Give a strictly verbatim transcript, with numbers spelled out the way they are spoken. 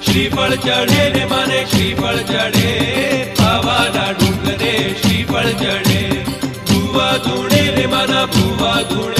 श्रीफळ चढ़े रे माने श्रीफळ चढ़े, पावाना डूंगरे श्रीफळ चढ़े, भुवा धूणे रे माना भुवा धूणे।